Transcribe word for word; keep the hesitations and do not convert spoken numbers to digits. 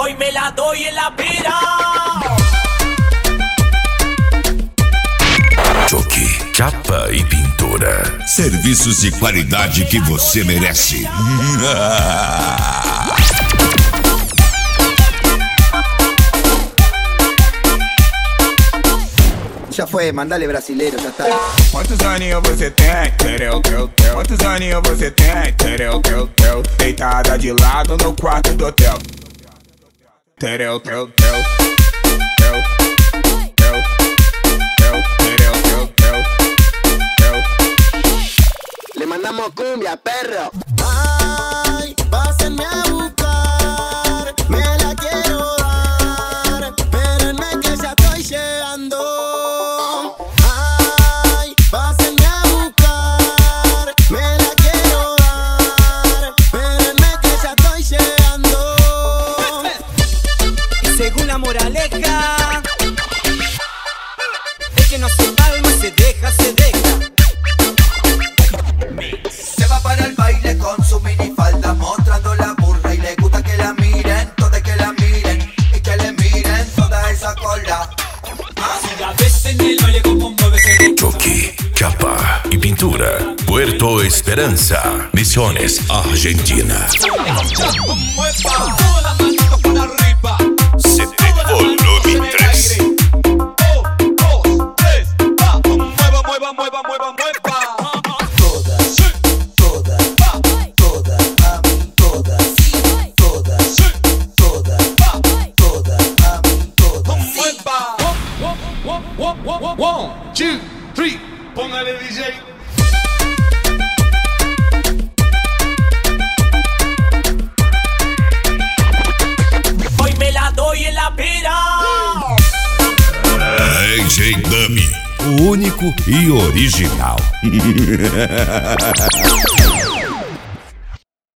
Hoy me la doy en la pera. Jockey, capa e pintura. Serviços de qualidade que você merece. Ya fue, mandale brasilero, ya está. Quantos aninhos você tem? Tereu, teu, teu. Quantos aninhos você tem? Tereu, teu, teu. Deitada de lado no quarto do hotel. Tereu, teu, teu. Teu, teu, teu. Tereu, teu, teu. Teu. Le mandamos cumbia, perro. Ay, pásenme a buscar, me la quiero dar, espérenme que ya estoy llegando. Ay, pásenme a buscar, me la quiero dar, espérenme que ya estoy llegando. Según la moraleja, el que no se calma se deja, se deja. Se va para el baile con su minifalda, mostrando la burra y le gusta que la miren, todas que la miren y que le miren toda esa cola. Si la ves en el baile como mueve ese Jockey, capa e pintura. Puerto Esperanza, Misiones, Argentina. Toda la manito para arriba. C D Volume tres. Mueva, mueva, mueva, mueva, mueva. Todas, todas, todas, a mí, todas, todas, todas, todas, a mí, todas. One, two, three, póngale D J. Hoy me la doy en la pera. A J Dummy, o único e original.